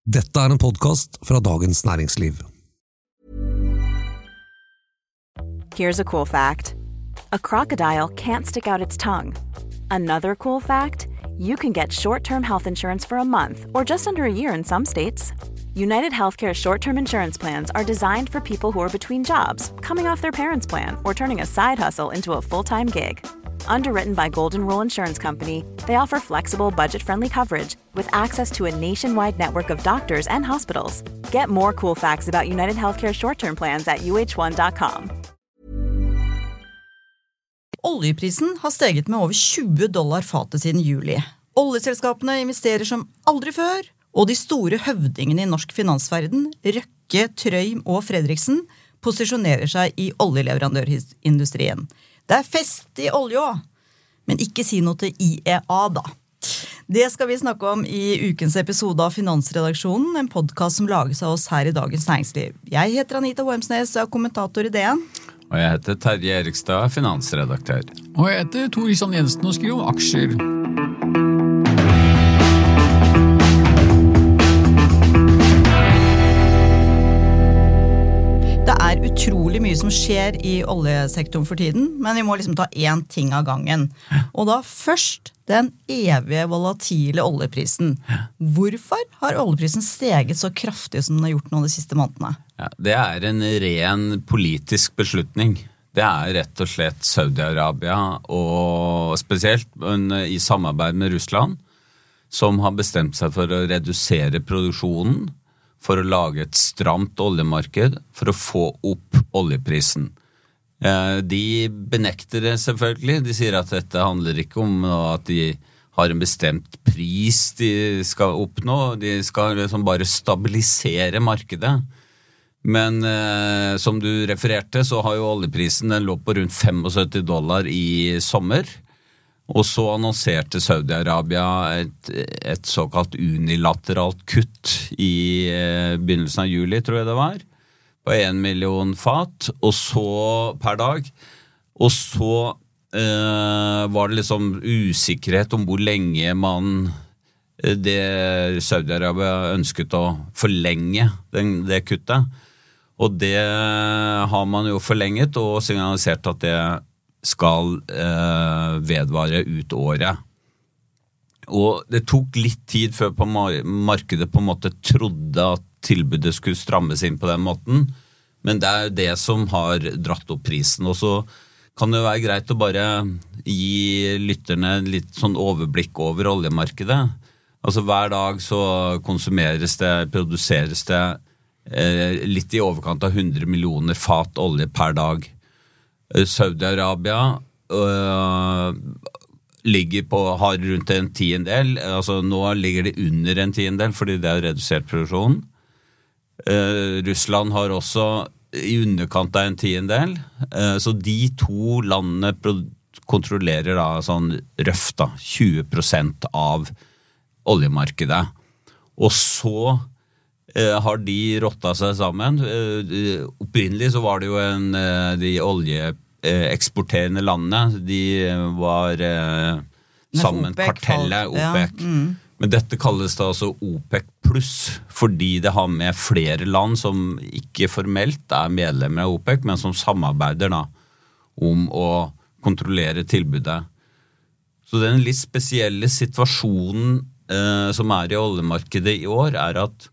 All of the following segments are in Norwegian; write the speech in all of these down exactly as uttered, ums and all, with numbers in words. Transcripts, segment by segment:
Dette er en podcast fra Dagens Næringsliv. Here's a cool fact. A crocodile can't stick out its tongue. Another cool fact, you can get short-term health insurance for a month or just under a year in some states. United Healthcare short-term insurance plans are designed for people who are between jobs, coming off their parents' plan, or turning a side hustle into a full-time gig. Underwritten by Golden Rule Insurance Company, they offer flexible, budget-friendly coverage with access to a nationwide network of doctors and hospitals. Get more cool facts about United Healthcare short-term plans at U H one dot com. Oljeprisen har steget med over tjue dollar fatet siden juli. Oljeselskapene investerer som aldri før, og de store høvdingene i norsk finansverden, Røkke, Trøim og Fredriksen, posisjonerer seg i oljeleverandørindustrien. Det er fest i olje også, men ikke si noe til I E A da. Det skal vi snakke om i ukens episode av Finansredaksjonen, en podcast som lages av oss her i Dagens Næringsliv. Jeg heter Anita Wormsnes, og er kommentator i D N. Og jeg heter Terje Erikstad, finansredaktør. Og jeg heter Tor Isan Jensen og skriver om aksjer. Det er utrolig mye som skjer i oljesektoren for tiden, men vi må liksom ta én ting av gangen. Og da først den evige volatile oljeprisen. Hvorfor har oljeprisen steget så kraftig som den har gjort nå de siste månedene? Ja, det er en ren politisk beslutning. Det er rett og slett Saudi-Arabia, og spesielt i samarbeid med Russland, som har bestemt seg for å redusere produksjonen, for å lage et stramt oljemarked, for å få opp oljeprisen. De benekter det selvfølgelig. De sier at dette handler ikke om at de har en bestemt pris de skal oppnå. De skal liksom bare stabilisere markedet. Men eh, som du refererte, så har jo oljeprisen, den lå på rundt syttifem dollar i sommer. Og så annonserte Saudi-Arabia et, et såkalt unilateralt kutt i eh, begynnelsen av juli, tror jeg det var, på en million fat, og så per dag. Og så eh, var det liksom usikkerhet om hvor lenge man, det Saudi-Arabia ønsket å forlenge den, det kuttet. Og det har man jo forlenget og signalisert at det skal eh, vedvare ut året. Og det tok litt tid før på markedet på en måte trodde at tilbudet skulle strammes inn på den måten, men det er det som har dratt opp prisen. Og så kan det være greit å bare gi lytterne litt sånn overblikk over oljemarkedet. Altså hver dag så konsumeres det, produseres det eh, litt i overkant av hundre millioner fat olje per dag. Saudi-Arabia øh, ligger på, har rundt en tiendel, altså nå ligger det under en tiendel fordi det er redusert produksjon. Uh, Russland har også i underkant av en tiendel, uh, så de to landene kontrollerer da sånn røft da, tjue prosent av oljemarkedet. Og så uh, har de rottet seg sammen. Uh, opprinnelig så var det jo en, uh, de oljeeksporterende landene, de var uh, sammen kartellet OPEC. Ja. Mm. Men dette kalles da altså OPEC pluss, fordi det har med flere land som ikke formelt er medlemmer av OPEC, men som samarbeider da om å kontrollere tilbudet. Så den litt spesielle situasjonen eh, som er i oljemarkedet i år, er at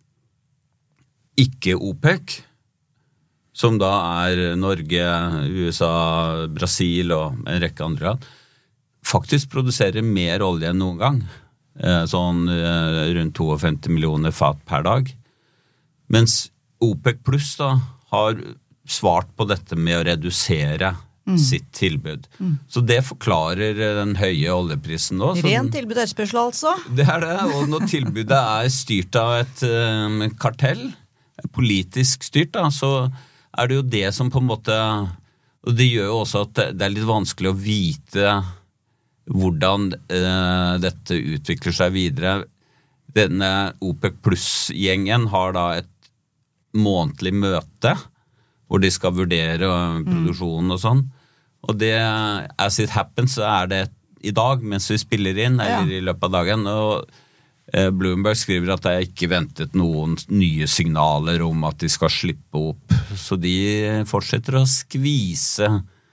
ikke OPEC, som da er Norge, U S A, Brasil og en rekke andre land, faktisk produserer mer olje enn noen gang. Sånn rundt femtito millioner fat per dag. Mens OPEC pluss da har svart på dette med å redusere mm. sitt tilbud. Mm. Så det forklarer den høye oljeprisen nå. Ren tilbud etterspørsel altså. Det er det, og når tilbudet er styrt av et um, kartell, politisk styrt da, så er det jo det som på en måte, og det gjør jo også at det er litt vanskelig å vite hvordan eh, dette utvikler seg videre. Denne OPEC pluss-gjengen har da et månedlig møte hvor de skal vurdere produksjonen og sånn. Og det, as it happens, så er det i dag mens vi spiller inn, eller ja. I løpet av dagen. Og Bloomberg skriver at det er ikke ventet noen nye signaler om at de skal slippe opp, så de fortsetter å skvise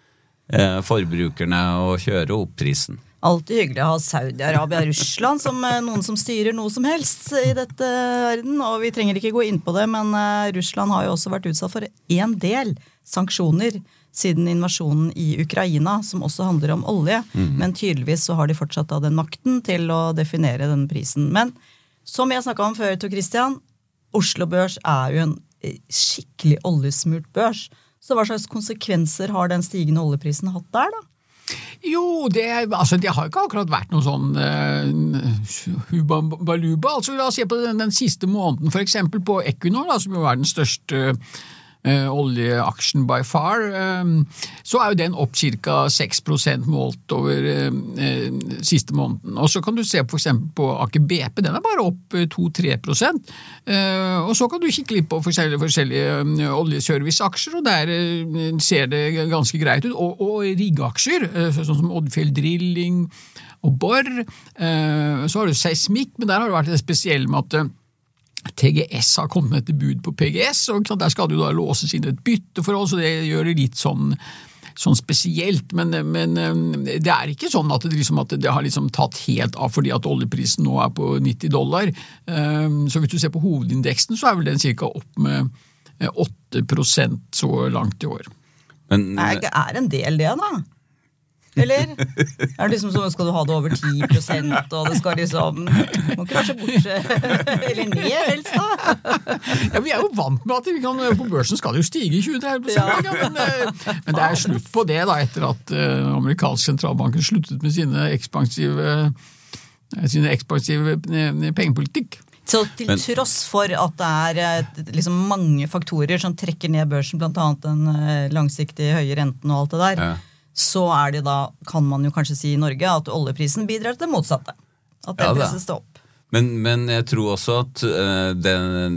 forbrukerne og kjøre opp prisen. Alltid hyggelig å ha Saudi-Arabia og Russland som noen som styrer noe som helst i dette verden, og vi trenger ikke gå inn på det, men Russland har jo også vært utsatt for en del sanksjoner siden invasjonen i Ukraina, som også handler om olje, mm. men tydeligvis så har de fortsatt av den makten til å definere den prisen. Men som jeg snakket om før, Tor Christian, Oslo Børs er jo en skikkelig oljesmurt børs, så hva slags konsekvenser har den stigende oljeprisen hatt der da? Jo, det, altså, det har ikke akkurat vært noe sånn uh, huba-baluba. Altså, la oss se på den, den siste måneden, for eksempel på Equinor, da, som jo er den største uh, oljeaksjen by far, uh, så er jo den opp cirka seks prosent målt over uh, uh, siste måneden. Og så kan du se for eksempel på Aker B P, den er bare opp uh, to til tre prosent. Uh, og så kan du kikke litt på forskjellige, forskjellige uh, oljeserviceaksjer, og der uh, ser det ganske greit ut. Og, og riggaksjer, uh, sånn som Oddfjell Drilling og Borr. Uh, så har du seismikk, men der har det vært det spesielle med at uh, T G S har kommet med et bud på P G S, og der skal du da låses inn et bytteforhold, så det gjør det litt sånn, sånn spesielt, men, men det er ikke sånn at det, liksom, at det har liksom tatt helt av fordi at oljeprisen nå er på nitti dollar. Så hvis du ser på hovedindeksen, så er vel den cirka opp med åtte prosent så langt i år. Men er, er en del det da? Eller? Er det liksom så skal du ha det over ti prosent, og det skal liksom må ikke være så borte eller ned helst da? Ja, vi er jo vant med at vi kan, på børsen skal det jo stige tjue til tretti prosent, ja. men, men det er slutt på det da, etter at uh, amerikansk sentralbanken sluttet med sine ekspansive, sine ekspansive pengepolitikk. Så til tross for at det er liksom mange faktorer som trekker ned børsen, blant annet den langsiktige høye renten og alt det der, ja. Så er det da, kan man jo kanskje si i Norge, at oljeprisen bidrar til det motsatte. At den ja, presses det opp. Men, men jeg tror også at uh, den,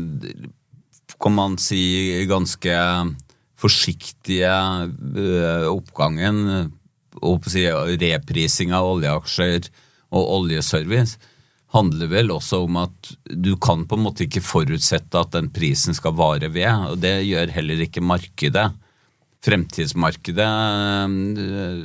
kan man si, ganske forsiktige uh, oppgangen, og si, reprising av oljeaksjer og oljeservice, handler vel også om at du kan på en måte ikke forutsette at den prisen skal vare ved, og det gjør heller ikke markedet. Fremtidsmarkedet øh,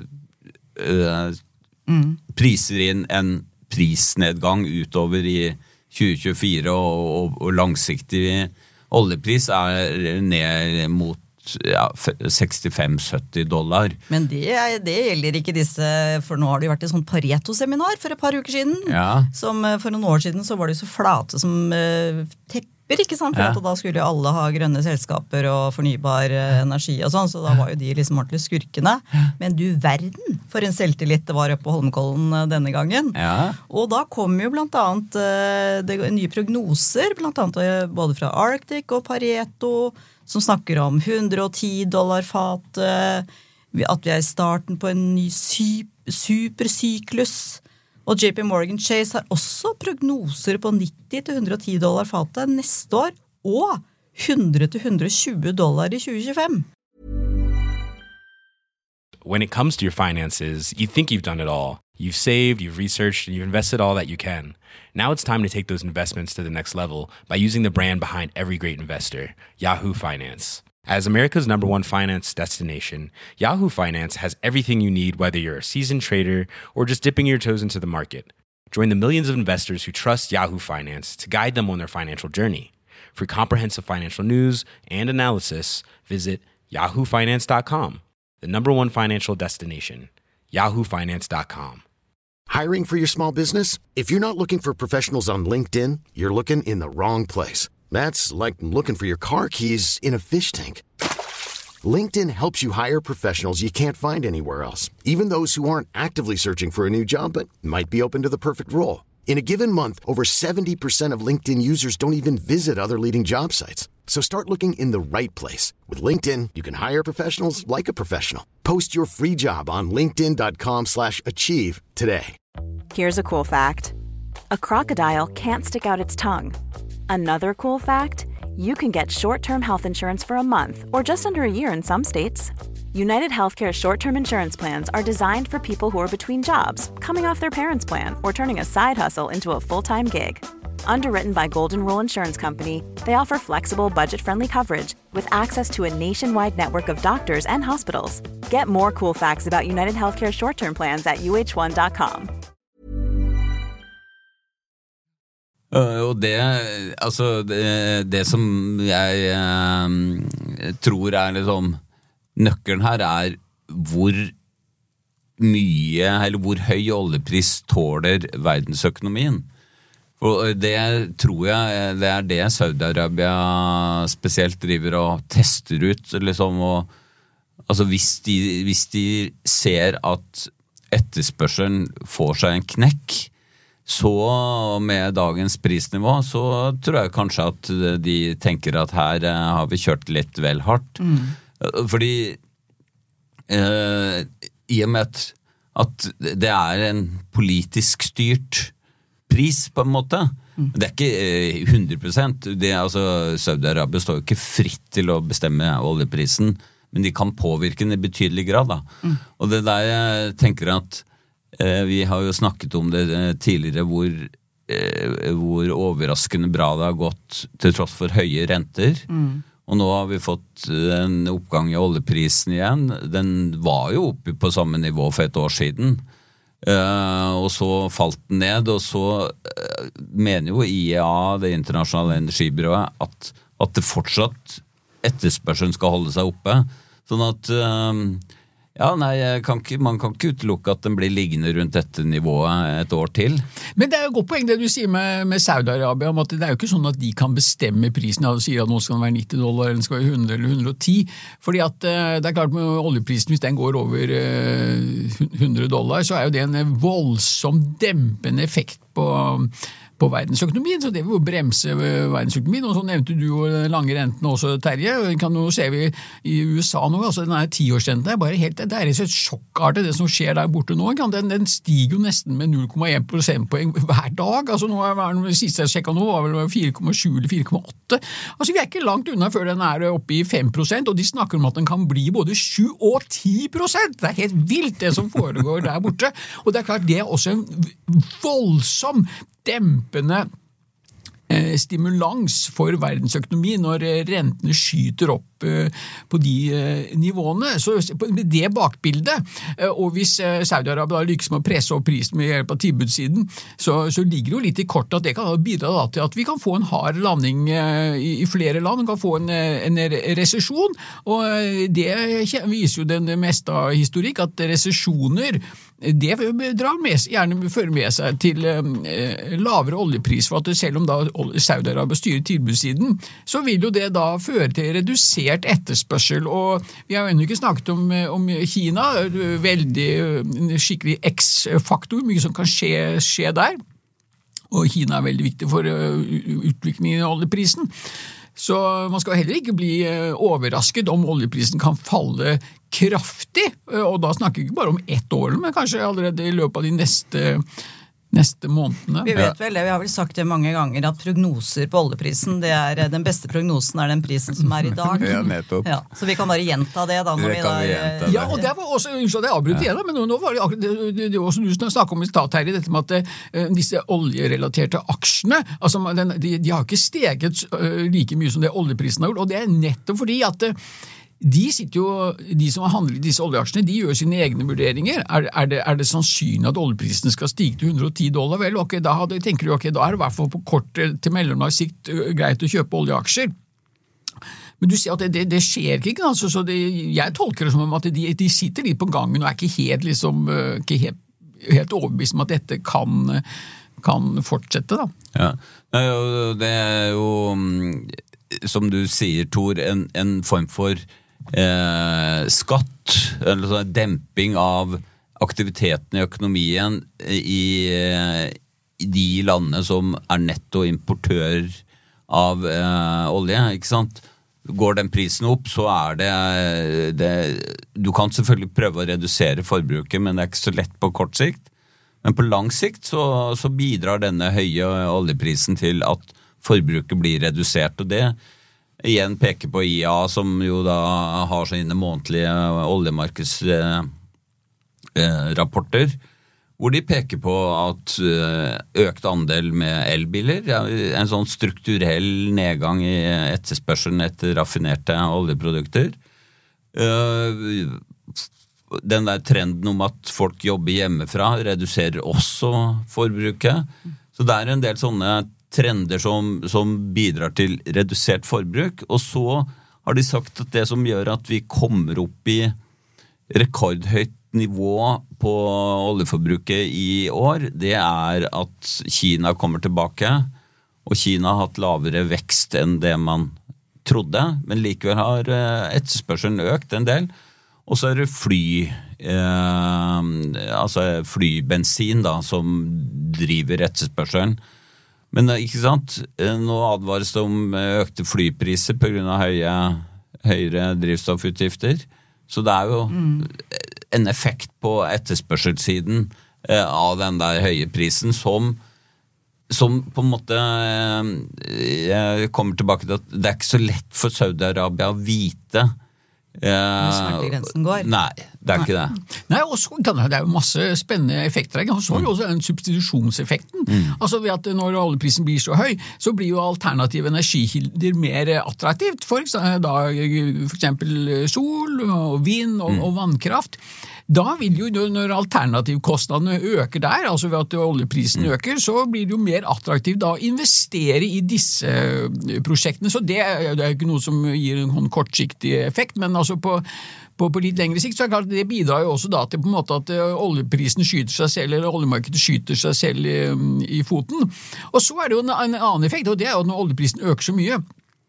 øh, mm. priser inn en prisnedgang utover i tjue tjuefire, og, og, og langsiktig oljepris er ned mot ja, sekstifem til sytti dollar. Men det, det gjelder ikke disse, for nå har det jo vært et sånt Pareto-seminar for et par uker siden, ja. Som for noen år siden så var det så flate som uh, tepp, ikke sant? For ja. At da skulle jo alle ha grønne selskaper og fornybar energi og sånn, så da var jo de liksom ordentlig skurkene. Men du verden for en selvtillit det var oppe på Holmenkollen denne gangen. Ja. Og da kom jo blant annet det, nye prognoser, blant annet både fra Arctic og Pareto, som snakker om hundre og ti dollar fat, at vi er i starten på en ny supersyklus. Og J P Morgan Chase har også prognoser på nitti til hundre og ti dollar fatet neste år, og hundre til hundre og tjue dollar i tjue tjuefem. When it comes to your finances, you think you've done it all. You've saved, you've researched, and you've invested all that you can. Now it's time to take those investments to the next level by using the brand behind every great investor, Yahoo Finance. As America's number one finance destination, Yahoo Finance has everything you need, whether you're a seasoned trader or just dipping your toes into the market. Join the millions of investors who trust Yahoo Finance to guide them on their financial journey. For comprehensive financial news and analysis, visit yahoo finance dot com, the number one financial destination, yahoo finance dot com. Hiring for your small business? If you're not looking for professionals on LinkedIn, you're looking in the wrong place. That's like looking for your car keys in a fish tank. LinkedIn helps you hire professionals you can't find anywhere else, even those who aren't actively searching for a new job but might be open to the perfect role. In a given month, over seventy percent of LinkedIn users don't even visit other leading job sites. So start looking in the right place. With LinkedIn, you can hire professionals like a professional. Post your free job on linkedin dot com slash achieve today. Here's a cool fact. A crocodile can't stick out its tongue. Another cool fact, you can get short-term health insurance for a month or just under a year in some states. United Healthcare short-term insurance plans are designed for people who are between jobs, coming off their parents' plan, or turning a side hustle into a full-time gig. Underwritten by Golden Rule Insurance Company, they offer flexible, budget-friendly coverage with access to a nationwide network of doctors and hospitals. Get more cool facts about United Healthcare short-term plans at U H one dot com. Uh, og det, altså det, det som jeg uh, tror er liksom nøkkelen her er hvor mye, eller hvor høy oljepris tåler verdensøkonomien. Og det tror jeg, det er det Saudi-Arabia spesielt driver og tester ut, liksom, og altså hvis de, hvis de ser at etterspørselen får seg en knekk, så med dagens prisnivå, så tror jeg kanskje at de tenker at her har vi kjørt litt vel hardt. Mm. Fordi eh, i og med at, at det er en politisk styrt pris på en måte, mm. det er ikke hundre prosent, det, altså, Saudi-Arabia står jo ikke fritt til å bestemme oljeprisen, men de kan påvirke den i betydelig grad da. Mm. Og det der jeg tenker at eh, vi har jo snakket om det tidligere hvor, eh, hvor overraskende bra det har gått til tross for høye renter, mm. og nå har vi fått en oppgang i oljeprisen igjen. Den var jo oppe på samme nivå for et år siden, Uh, og så falt den ned, og så uh, mener jo I E A, det internasjonale energibyrået, at, at det fortsatt etterspørselen skal holde seg oppe. Sånn at, uh, ja, nei, kan ikke, man kan ikke utelukke at den blir liggende rundt dette nivået et år til. Men det er jo godt poeng det du sier med, med Saudi-Arabia, om at det er jo ikke sånn at de kan bestemme prisen, ja, du sier at nå skal den være nitti dollar, eller den skal være hundre eller hundre og ti, fordi at uh, det er klart med oljeprisen, hvis den går over uh, hundre dollar, så er jo det en voldsom dempende effekt på på verdensøkonomien, så det vil jo bremse verdensøkonomien, og så nevnte du jo lange rentene også, Terje, kan jo se vi I U S A nå, altså den er tiårsrenten, det er bare helt, det er et sjokkartet det som skjer der borte nå, den, den stiger jo nesten med null komma en prosentpoeng hver dag, altså nå er den siste jeg sjekket nå, var vel fire komma sju eller fire komma åtte, altså vi er ikke langt unna før den er oppe I fem prosent, og de snakker om at den kan bli både sju og ti prosent, det er helt vilt det som foregår der borte, og det er klart det er også en voldsom dempende eh, stimulans for verdensøkonomi når eh, rentene skyter opp eh, på de eh, nivåene. Så med det bakbildet, eh, og hvis eh, Saudi-Arabia lykkes med å presse opp prisen med hjelp av tilbudssiden, så, så ligger det jo litt I kortet at det kan bidra da, til at vi kan få en hard landing eh, I, I flere land, vi kan få en, en resesjon, og eh, det viser jo den meste av historikk, at resesjoner det drar med, gjerne fører med seg til eh, lavere oljepris, for at selv om da Saudi-Arabia styrer tilbudssiden, så vil jo det da føre til redusert etterspørsel, og vi har jo ennå ikke snakket om, om Kina, veldig skikkelig X-faktor, mye som kan skje, skje der, og Kina er veldig viktig for utviklingen I oljeprisen. Så man skal heller ikke bli overrasket om oljeprisen kan falle kraftig, og da snakker vi ikke bare om ett år, men kanskje allerede I løpet av de neste, neste månedene. Vi vet vel det, vi har vel sagt det mange ganger, at prognoser på oljeprisen, det er den beste prognosen er den prisen som er I dag. Ja, nettopp. Ja, så vi kan bare gjenta det da. Når det vi kan da, vi gjenta det. Ja, og det var også, unnskyld, det avbryter igjen, men nå, nå var det akkurat det, det, det også du snakket om I stat her, dette med at uh, disse oljerelaterte aksjene, altså den, de, de har ikke steget uh, like mye som det oljeprisen har gjort, og det er nettopp fordi at uh, de sitter jo, de som har handlet I disse oljeaksjene, de gjør sine egne vurderinger. Er, er, det, er det sannsynlig at oljeprisene skal stige til hundre og ti dollar? Vel, ok, da hadde, tenker du, ok, da er det I hvert fall på kort til mellomlang sikt uh, greit å kjøpe oljeaksjer. Men du sier at det, det, det skjer ikke, altså, så det, jeg tolker det som om at de, de sitter litt på gangen og er ikke helt, liksom, uh, ikke helt, helt overbevist om at dette kan, kan fortsette, da. Ja, det er jo, som du sier, Tor, en, en form for Eh, skatt, eller sånn demping av aktiviteten I økonomien I, I de landene som er nettoimportør av eh, olje, ikke sant? Går den prisen opp, så er det, det du kan selvfølgelig prøve å redusere forbruket, men det er ikke så lett på kort sikt. Men på lang sikt så, så bidrar denne høye oljeprisen til at forbruket blir redusert, og det igjen peker på I E A, som jo da har sine månedlige oljemarkedsrapporter, hvor de peker på at økt andel med elbiler, en sånn strukturell nedgang i etterspørselen etter raffinerte oljeprodukter. Den der trenden om at folk jobber hjemmefra reduserer også forbruket. Så det er en del sånne trender som, som bidrar til redusert forbruk, og så har de sagt at det som gjør at vi kommer opp i rekordhøyt nivå på oljeforbruket i år, det er at Kina kommer tilbake, og Kina har hatt lavere vekst enn det man trodde, men likevel har etterspørselen økt en del. Og så er det fly, eh, altså flybensin da, som driver etterspørselen. Men ikke sant, nå advares det om økte flypriser på grunn av høye, høyere drivstoffutgifter, så det er jo mm. en effekt på etterspørselssiden eh, av den der høye prisen som, som på en måte eh, jeg kommer tilbake til at det er ikke så lett for Saudi-Arabia å vite hvor smertegrensen går. Nei, det er ikke det. Nei, og så kan det, det er jo masse spennende effekter. Og så er det også den substitusjonseffekten. Mm. Altså ved at når oljeprisen blir så høy, så blir jo alternative energikilder mer attraktivt. For eksempel, da, for eksempel sol og vind og, mm. og vannkraft. Da vil jo, når alternativkostnadene øker der, altså ved at oljeprisen mm. øker, så blir det jo mer attraktivt da å investere i disse prosjektene. Så det, det er jo ikke noe som gir en kortsiktig effekt, men altså på, på, på litt lengre sikt så er det klart det bidrar jo også da til på en måte at oljeprisen skyter seg selv, eller oljemarkedet skyter seg selv i, i foten. Og så er det jo en, en annen effekt, og det er jo når oljeprisen øker så mye,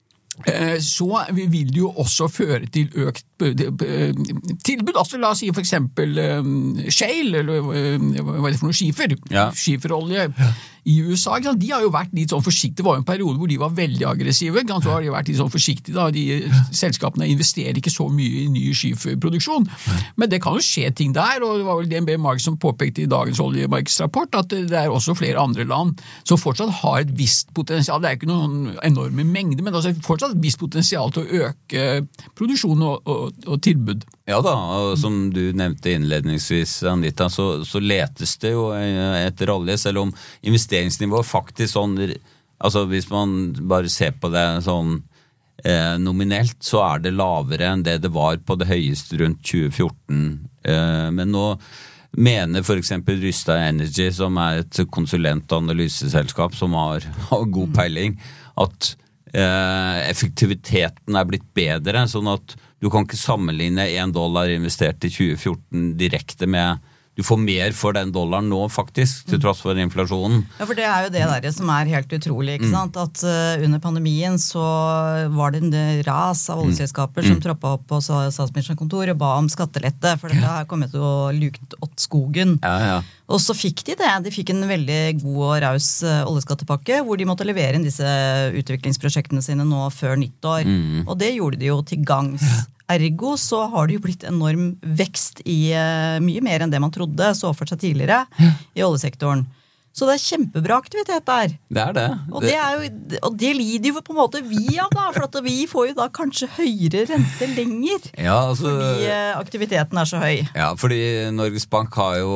så vil det jo også føre til økt tilbud. Altså la oss si for eksempel shale, eller hva er det for noe, skifer, ja. Skiferolje ja. I U S A, de har jo vært litt sånn forsiktige, det var jo en periode hvor de var veldig aggressive, så har de vært litt sånn forsiktige da, de selskapene investerer ikke så mye i ny skiferproduksjon, men det kan jo skje ting der, og det var vel D N B Markets som påpekte i dagens oljemarkedsrapport at det er også flere andre land som fortsatt har et visst potensial, det er ikke noen enorme mengder, men altså fortsatt et visst potensial til å øke produksjon og, og, og tilbud. Ja da, og som du nevnte innledningsvis, Anita, så, så letes det jo etter olje, selv om investeringsnivået faktisk sånn, altså hvis man bare ser på det sånn eh, nominelt, så er det lavere enn det det var på det høyeste rundt tjue fjorten. Eh, men nå mener for eksempel Rystad Energy, som er et konsulent- og analyseselskap som har, har god peiling, at eh, effektiviteten er blitt bedre, sånn at du kan ikke sammenligne en dollar investert i tjue fjorten direkte med, du får mer for den dollaren nå faktisk, til tross for inflasjonen. Ja, for det er jo det der som er helt utrolig, ikke sant? At uh, under pandemien så var det en ras av oljeselskaper som troppet opp på statsministerens kontor og ba om skattelette, for dette har kommet til å lukt åt skogen. Ja, ja. Og så fikk de det. De fikk en veldig god og raus uh, oljeskattepakke, hvor de måtte levere inn disse utviklingsprosjektene sine nå før nyttår. Mm. Og det gjorde de jo til gangs. Ergo så har det jo blitt enorm vekst i uh, mye mer enn det man trodde, så for seg tidligere i oljesektoren. Så det er kjempebra aktivitet der. Det er det. Og det, er jo, og det lider jo på en måte vi av da, for at vi får jo da kanskje høyere rente lenger. Ja, altså, fordi uh, aktiviteten er så høy. Ja, fordi Norges Bank har jo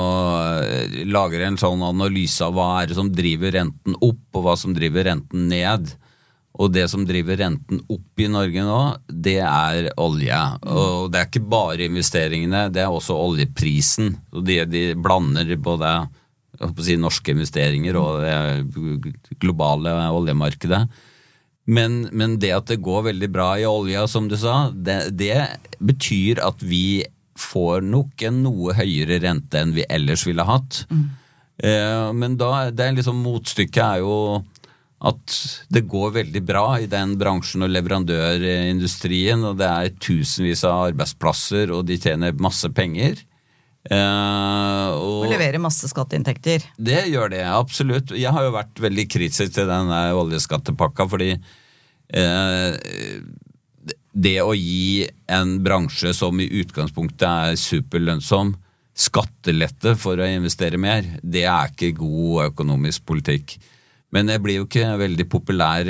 lager en sånn analyse av hva er det som driver renten opp, og hva som driver renten ned. Og det som driver renten opp i Norge nå, det er olje. Og det er ikke bare investeringene, det er også oljeprisen. Og de, de blander både jeg håper å si, norske investeringer og det globale oljemarkedet. Men, men det at det går veldig bra i olje, som du sa, det, det betyr at vi får nok en noe høyere rente enn vi ellers ville hatt. Mm. Eh, men da, det er liksom motstykket er jo at det går veldig bra i den bransjen og leverandørindustrien, og det er tusenvis av arbeidsplasser, og de tjener masse penger. Eh, og, og leverer masse skatteinntekter. Det gjør det, absolutt. Jeg har jo vært veldig kritisk til denne oljeskattepakka, fordi eh, det å gi en bransje som i utgangspunktet er superlønnsom skattelette for å investere mer, det er ikke god økonomisk politikk. Men jeg blir jo ikke veldig populær.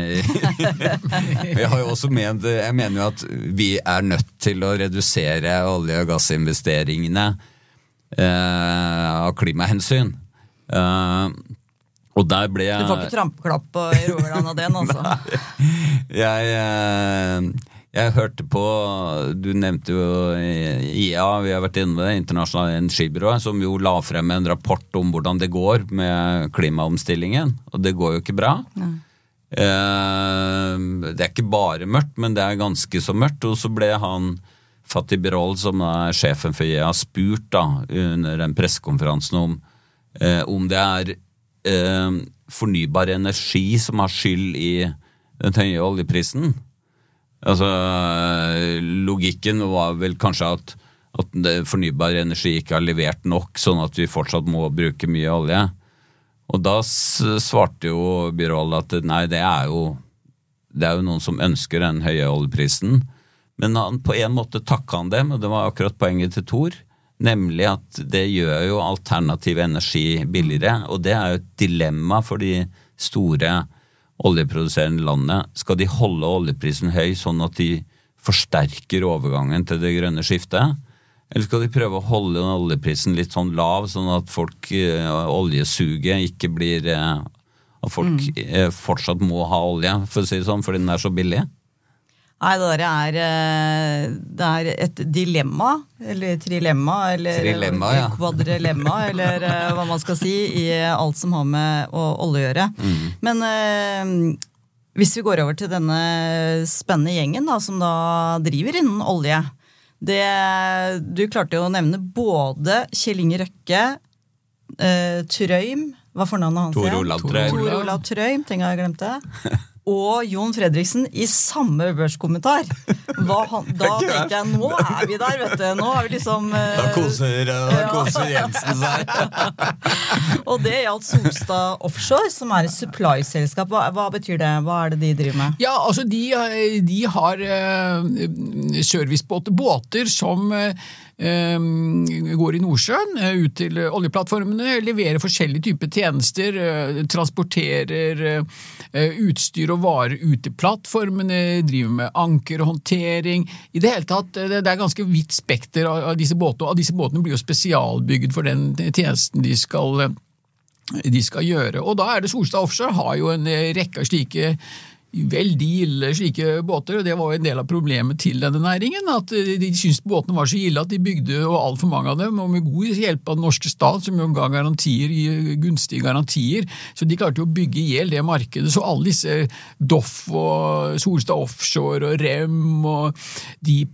Jeg har jo også ment, jeg mener jo at vi er nødt til å redusere olje- og gassinvesteringene. eh, av klimahensyn. Eh, og der ble jeg... Du får ikke trampeklapp i Rogaland av den, altså. jeg, eh, jeg hørte på, du nevnte jo I A, vi har vært inne med det, Internasjonale Energibyrået, som jo la frem en rapport om hvordan det går med klimaomstillingen, og det går jo ikke bra. Ja. Eh, det er ikke bare mørkt, men det er ganske så mørkt, og så ble han Fatih Birol, som er sjefen for I A, spurt da, under en pressekonferansen om, eh, om det er eh, fornybar energi som har skyld I den høye oljeprisen. Altså, logikken var vel kanskje at, at fornybar energi ikke har levert nok, sånn at vi fortsatt må bruke mye olje. Og da svarte jo Birol at nei, det er jo, det er jo noen som ønsker den høye oljeprisen. Men han, på en måte takket han dem, og det var akkurat poenget til Thor, nemlig at det gjør jo alternativ energi billigere, og det er jo et dilemma for de store oljeproduserende landene. Skal de holde oljeprisen høy sånn at de forsterker overgangen til det grønne skiftet? Eller skal de prøve å holde oljeprisen litt sånn lav, sånn at folk, oljesuget ikke blir, at folk mm. fortsatt må ha olje, for å si det sånn, fordi den er så billig? Nei, det der er, det er et dilemma, eller trilemma, eller trilemma, ja. kvadrelemma, eller hva man skal si, I alt som har med å olje å gjøre. Mm. Men eh, hvis vi går over til denne spennende gjengen da, som da driver innen olje, det, du klarte jo å nevne både Kjell Inge Røkke, eh, Trøim, hva for navnet hans? Tor Olav Trøim. Tor Olav Trøim, tenker jeg glemte. Og Jon Fredriksen I samme børskommentar. Hva han, da tenkte jeg, nå er vi der, vet du. Nå er vi liksom... Uh, da koser, da koser Jensen seg. Og det gjaldt Solstad Offshore, som er et supply-selskap. Hva, hva betyr det? Hva er det de driver med? Ja, altså de, de har uh, servicebåter, båter som... Uh, går I Nordsjøen ut til oljeplattformene, leverer forskjellige typer tjenester, transporterer utstyr og varer ut til plattformene, driver med ankerhåndtering. I det hele tatt, det er ganske vidt spekter av disse båtene, og disse båtene blir jo spesialbygget for den tjenesten de skal, de skal gjøre. Og da er det Solstad Offshore, har jo en rekke av slike veldig ille slike båter, og det var jo en del av problemet til denne næringen, at de syntes båtene var så ille at de bygde og alt for mange av dem, og med god hjelp av den norske stat, som jo ga garantier, gunstige garantier, så de klarte jo å bygge I hjel det markedet, så alle disse Doff og Solstad Offshore og Rem og Deep,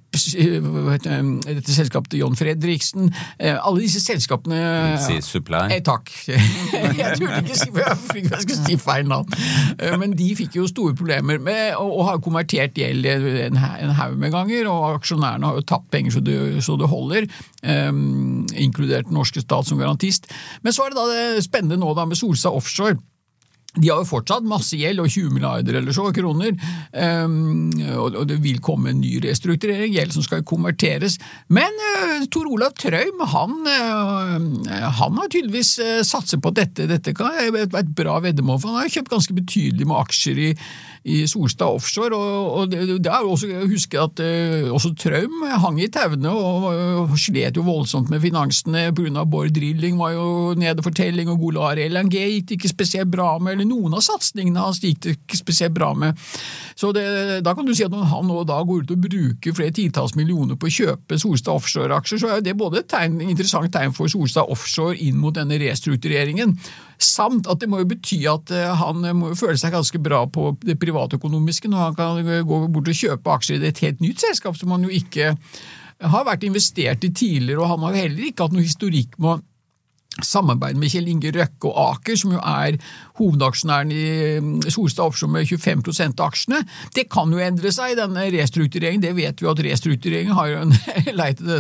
dette selskapet Jon Fredriksen, alle disse selskapene... Si Supply. Eh, takk. Jeg tror ikke jeg skulle si feil navn. Men de fikk jo store problemer med å ha konvertert gjeld en, en haug med ganger, og aksjonærene har jo tapt penger så det, så det holder, um, inkludert den norske stat som garantist. Men så er det da det spennende nå da med Solstad Offshore. De har jo fortsatt masse gjeld, og tjue milliarder eller så kroner, um, og, og det vil komme en ny restrukturering, gjeld som skal konverteres. Men uh, Tor Olav Trøim, han, uh, han har tydeligvis uh, satset på dette. Dette kan være et, et bra veddemål, for han har kjøpt ganske betydelig med aksjer i I Solstad Offshore, og, og det, det er jo også å huske at uh, også Trøim hang I tevne og, og slet jo voldsomt med finansene på grunn av Borr Drilling var jo nedefortelling, og Golar L N G gikk det ikke spesielt bra med, eller noen av satsningene hans gikk det ikke spesielt bra med. Så det, da kan du si at når han nå da går ut og bruker flere titals millioner på å kjøpe Solstad Offshore-aksjer, så er det både et tegn, interessant tegn for Solstad Offshore inn mot denne restruktureringen, samt at det må jo bety at han må føle seg ganske bra på det privatøkonomiske når han kan gå bort og kjøpe aksjer I et helt nytt selskap som han jo ikke har vært investert I tidligere, og han har jo heller ikke hatt noe historikk med å samarbeid med Kjell Inge Røkke og Aker, som jo er hovedaksjonæren I Solstad Offshore med tjuefem prosent av aksjene. Det kan jo endre seg I denne restruktureringen. Det vet vi at restruktureringen har jo en leit til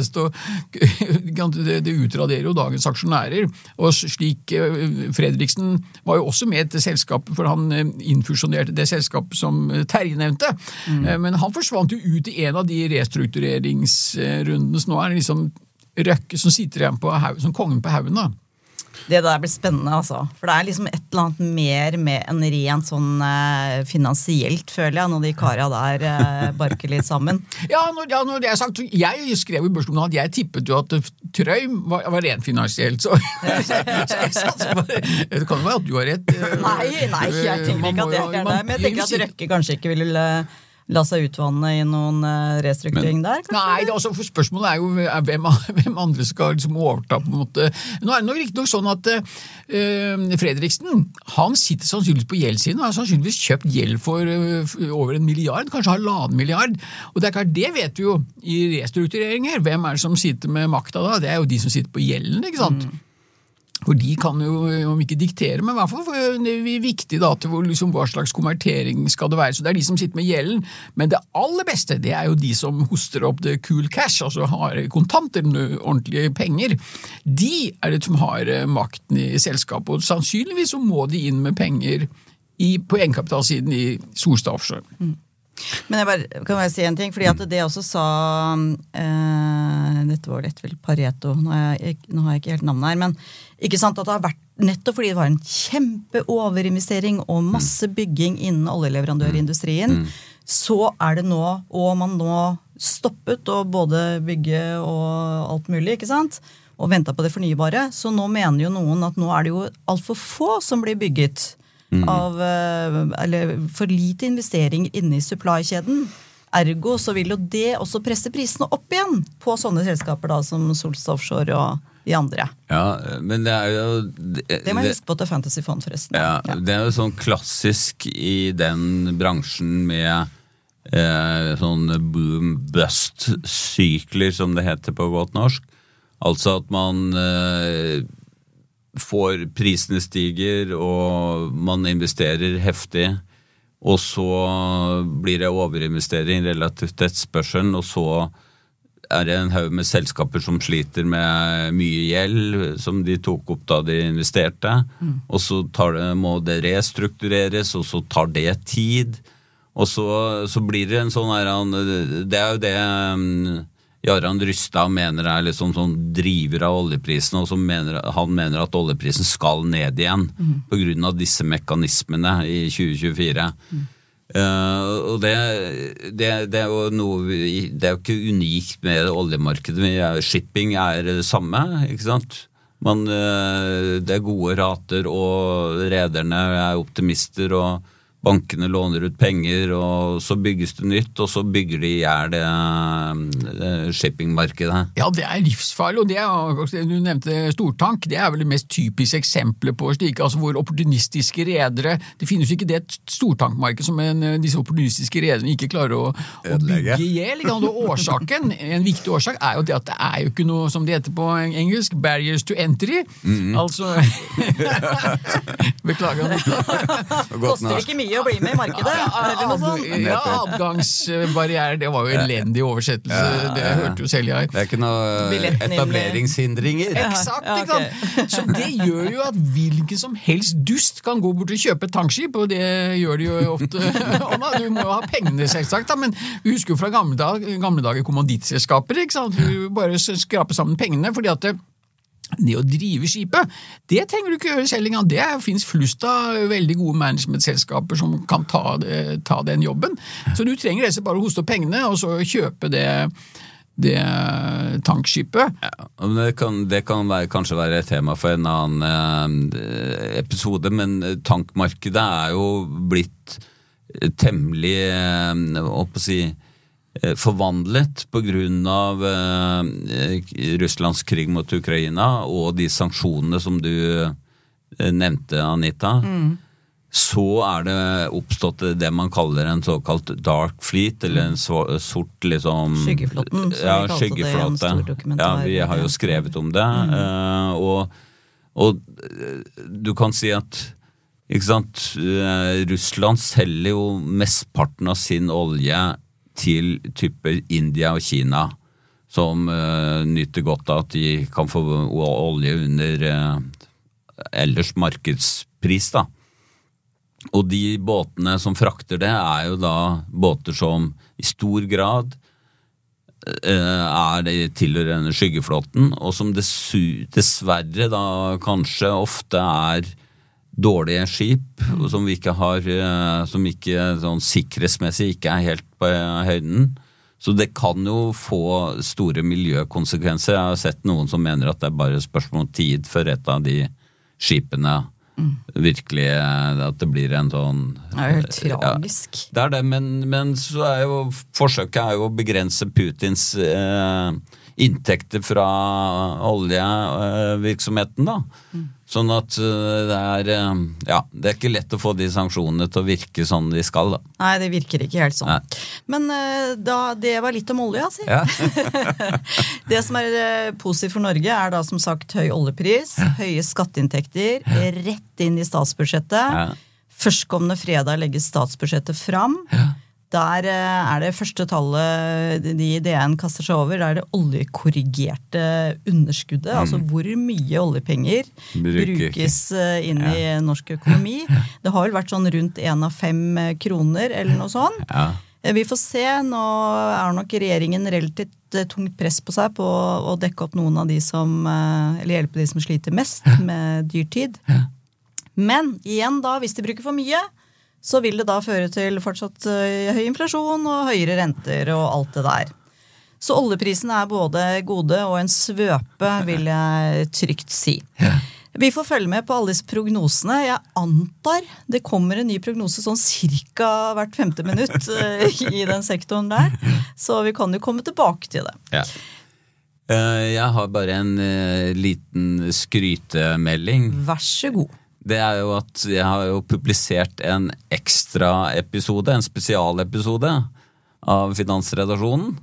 det, det utraderer jo dagens aksjonærer. Og slik Fredriksen var jo også med til selskapet, for han infusjonerte det selskapet som Terje nevnte. Mm. Men han forsvant jo ut I en av de restruktureringsrundene, så nå er det liksom Røkke som sitter igjen på haug, som kongen på haugen da. Det der blir spennende, altså. For det er liksom et eller annet mer med en rent sånn eh, finansielt, føler jeg, når de karene der eh, barker litt sammen. Ja, når, ja, når det er sagt, jeg skrev i børsjonen at jeg tippet jo at Trøim var, var rent finansielt, så, så, så jeg satser på det. Det kan jo være at du har rett. Nei, nei, jeg tenker ikke at det er det, men jeg tenker at Røkke kanskje ikke vil la seg utvanne i noen restrukturering der, kanskje? Nei, det er også, for spørsmålet er jo hvem, hvem andre skal liksom overta på en måte. Nå er det nok riktig nok sånn at uh, Fredriksen, han sitter sannsynligvis på gjeld sin, og har sannsynligvis kjøpt gjeld for uh, over en milliard, kanskje halvannen milliard, og det er klart, det vet vi jo i restruktureringer, hvem er det som sitter med makta da? Det er jo de som sitter på gjelden, ikke sant? Mm. For de kan jo, om ikke diktere, men i hvert fall for det er viktig da, til hvor, liksom, hva slags konvertering skal det være. Så det er de som sitter med gjelden, men det aller beste, det er jo de som hoster opp det cool cash, altså har kontanter, ordentlige penger. De er det som har makten i selskapet, og sannsynligvis så må de inn med penger i, på egenkapitalsiden i Solstad Offshore. Mm. Men jeg bare, kan jeg si en ting, fordi at det også sa eh, dette var rett vel Pareto, nå, jeg, nå har jeg ikke helt navnet her, men ikke sant at det har vært nettopp fordi det var en kjempe overinvestering og masse bygging innen oljeleverandørindustrien, mm. så er det nå, og man nå stoppet å både bygge og alt mulig, ikke sant? Og ventet på det fornybare, så nå mener jo noen at nå er det jo alt for få som blir bygget Mm. av, eller for lite investeringer inne i supply-kjeden. Ergo så vil jo det også presse prisene opp igjen på sånne selskaper da, som Solstad Offshore og de andre. Ja, men det er jo... Det, det må jeg huske på til Fantasy Fond forresten. Ja, ja, det er jo sånn klassisk i den bransjen med eh, sånn boom-bust-sykler, som det heter på godt norsk. Altså at man... Eh, får prisene stiger, og man investerer heftig, og så blir det overinvestering relativt til etterspørselen, og så er det en haug med selskaper som sliter med mye gjeld, som de tok opp da de investerte, mm. og så tar det, må det restruktureres, og så tar det tid, og så, så blir det en sånn her, det er jo det... Jarand Rystad mener er liksom sånn driver av oljeprisen, og så mener, han mener at oljeprisen skal ned igjen mm. på grunn av disse mekanismene i tjue tjuefire. Mm. Uh, og det, det, det er jo noe, det er jo ikke unikt med oljemarkedet, shipping er det samme, ikke sant? Man, uh, det er gode rater, og rederne er optimister, og bankene låner ut penger, og så bygges det nytt, og så bygger de ihjel det, det shippingmarkedet. Ja, det er livsfarlig, og det er, du nevnte stortank, det er vel det mest typiske eksemplet på slik, altså hvor opportunistiske redere, det finnes jo ikke det stortankmarked som en, disse opportunistiske rederne ikke klarer å, å bygge ihjel. Og årsaken, en viktig årsak er jo det at det er jo ikke noe, som det heter på engelsk, barriers to entry, mm-hmm. altså beklager det. Koster ikke mye å bli med i markedet, eller noe sånt. Ja, adgangsbarriere, det var jo elendig oversettelse, ja, det hørte jo selv jeg. Det er ikke noe etableringshindringer. Eksakt, ja, okay. Så det gjør jo at hvilken som helst dust kan gå bort og kjøpe et tankskip, og det gjør de jo ofte. Du må jo ha pengene selvsagt, da, men vi husker jo fra gamle dager, gamle dager kommandittselskaper, ikke sant? Du bare skraper sammen pengene, fordi at det Det å drive skipet, det trenger du ikke gjøre selv engang. Det finnes flust av veldig gode managementselskaper som kan ta, det, ta den jobben. Så du trenger rett og slett bare å hoste opp pengene, og så kjøpe det, det tankskipet. Ja, det kan, det kan være, kanskje være et tema for en annen eh, episode, men tankmarkedet er jo blitt temmelig, eh, hva på å si, forvandlet på grunn av eh, Russlands krig mot Ukraina og de sanksjonene som du eh, nevnte, Anita, mm. så er det oppstått det man kaller en såkalt dark fleet, eller en så, sort liksom... Skyggeflåten, ja, skyggeflåte. Ja, vi har jo skrevet om det, mm. eh, og, og du kan si at ikke sant, Russland selger jo mestparten av sin olje til typer India og Kina, som uh, nyter godt av at de kan få olje under uh, ellers markedspris, da. Og de båtene som frakter det er jo da båter som i stor grad er det tilhører denne skyggeflåten, og som dessverre da kanskje ofte er dårlige skip, og som vi ikke har, som ikke sånn sikkerhetsmessig ikke er helt på høyden. Så det kan jo få store miljøkonsekvenser. Jeg har sett noen som mener at det er bare spørsmål om tid før et av de skipene mm. virkelig, at det blir en sånn... Det er jo helt tragisk. Ja, det er det, men, men så er jo, forsøket er jo å begrense Putins eh, inntekter fra oljevirksomheten da. Mm. Sånn at det er, ja, det er ikke lett å få de sanksjonene til å virke sånn de skal da. Nei, det virker ikke helt sånn. Nei. Men da, det var litt om olje, altså. Ja. Det som er positivt for Norge er da som sagt høy oljepris, ja. Høye skatteinntekter, ja. Rett inn i statsbudsjettet. Ja. Førstkommende fredag legges statsbudsjettet fram. Ja. Der er det første tallet de D N kaster seg over, der er det oljekorrigerte underskuddet, mm. altså hvor mye oljepenger Bruker. brukes inn i ja. norsk økonomi. Det har vel vært sånn rundt en av fem kroner eller noe sånt. Ja. Vi får se, nå er nok regjeringen relativt tungt press på seg på å dekke opp noen av de som, eller hjelpe de som sliter mest med dyrtid. Ja. Men igjen da, hvis de bruker for mye, så vil det da føre til fortsatt høy inflasjon og høyere renter og alt det der. Så oljeprisen er både gode og en svøpe, vil jeg trygt si. Vi får følge med på alle disse prognosene. Jeg antar det kommer en ny prognose sånn cirka hvert femte minutt i den sektoren der, så vi kan jo komme tilbake til det. Ja. Jeg har bare en liten skrytemelding. Vær så god. Det er jo at jeg har jo publisert en ekstra episode, en spesialepisode av Finansredasjonen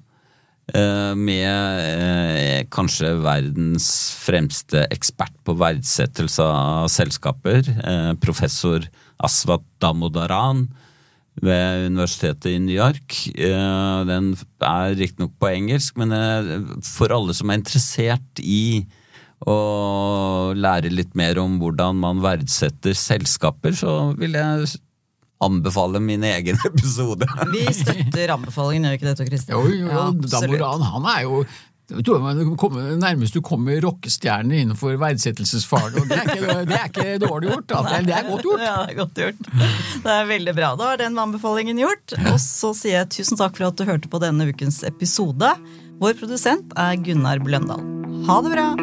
med kanskje verdens fremste ekspert på verdsettelse av selskaper, professor Aswath Damodaran ved Universitetet i New York. Den er riktignok på engelsk, men for alle som er interessert i og lære litt mer om hvordan man verdsetter selskaper, så vil jeg anbefale min egen episode. Vi støtter anbefalingen, gjør ikke det, Kristian? Jo, jo, ja, Damodaran, han er jo nærmest du kommer rockestjerne innenfor verdsettelsesfaget, og det er, ikke, det er ikke dårlig gjort, altså. Det er godt gjort. Ja, det er godt gjort. Det er veldig bra, da er den anbefalingen gjort. Og så sier jeg tusen takk for at du hørte på denne ukens episode. Vår produsent er Gunnar Bløndal. Ha det bra!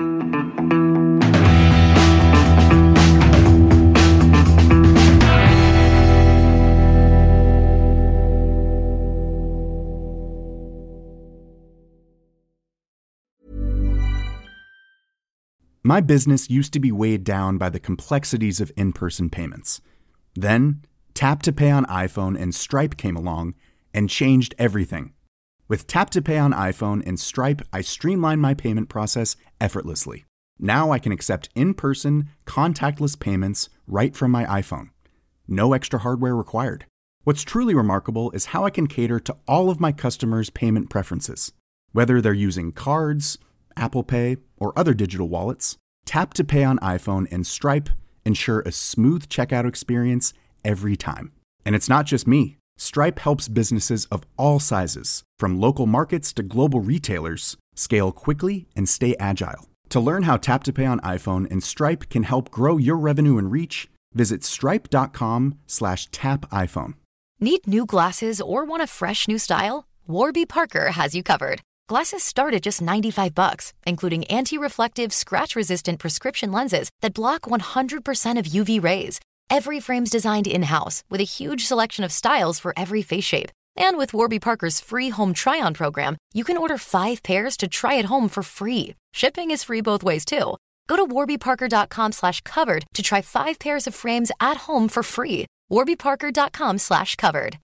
My business used to be weighed down by the complexities of in-person payments. Then, Tap to Pay on iPhone and Stripe came along and changed everything. With Tap to Pay on iPhone and Stripe, I streamlined my payment process effortlessly. Now I can accept in-person, contactless payments right from my iPhone. No extra hardware required. What's truly remarkable is how I can cater to all of my customers' payment preferences. Whether they're using cards, Apple Pay, or other digital wallets, Tap to Pay on iPhone and Stripe ensure a smooth checkout experience every time. And it's not just me. Stripe helps businesses of all sizes, from local markets to global retailers, scale quickly and stay agile. To learn how Tap to Pay on iPhone and Stripe can help grow your revenue and reach, visit stripe.com slash tap iPhone. Need new glasses or want a fresh new style? Warby Parker has you covered. Glasses start at just ninety-five bucks, including anti-reflective, scratch-resistant prescription lenses that block one hundred percent of U V rays. Every frame's designed in-house with a huge selection of styles for every face shape. And with Warby Parker's free home try-on program, you can order five pairs to try at home for free. Shipping is free both ways, too. Go to warbyparker.com slash covered to try five pairs of frames at home for free. warbyparker.com slash covered.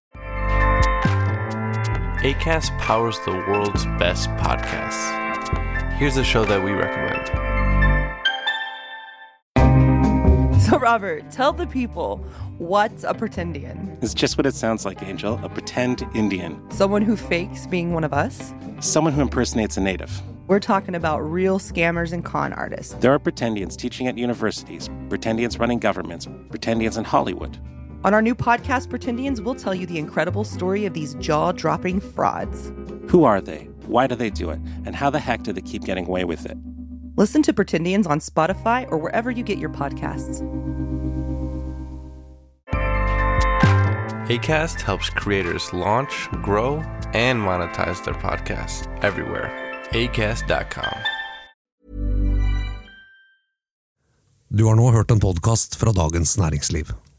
Acast powers the world's best podcasts. Here's a show that we recommend. So, Robert, tell the people, what's a pretendian? It's just what it sounds like, Angel. A pretend Indian. Someone who fakes being one of us? Someone who impersonates a native. We're talking about real scammers and con artists. There are pretendians teaching at universities, pretendians running governments, pretendians in Hollywood. On our new podcast, Pretendians, we'll tell you the incredible story of these jaw-dropping frauds. Who are they? Why do they do it? And how the heck do they keep getting away with it? Listen to Pretendians on Spotify or wherever you get your podcasts. Acast helps creators launch, grow, and monetize their podcasts everywhere. acast dot com. Du har nå hørt en podcast fra Dagens Næringsliv.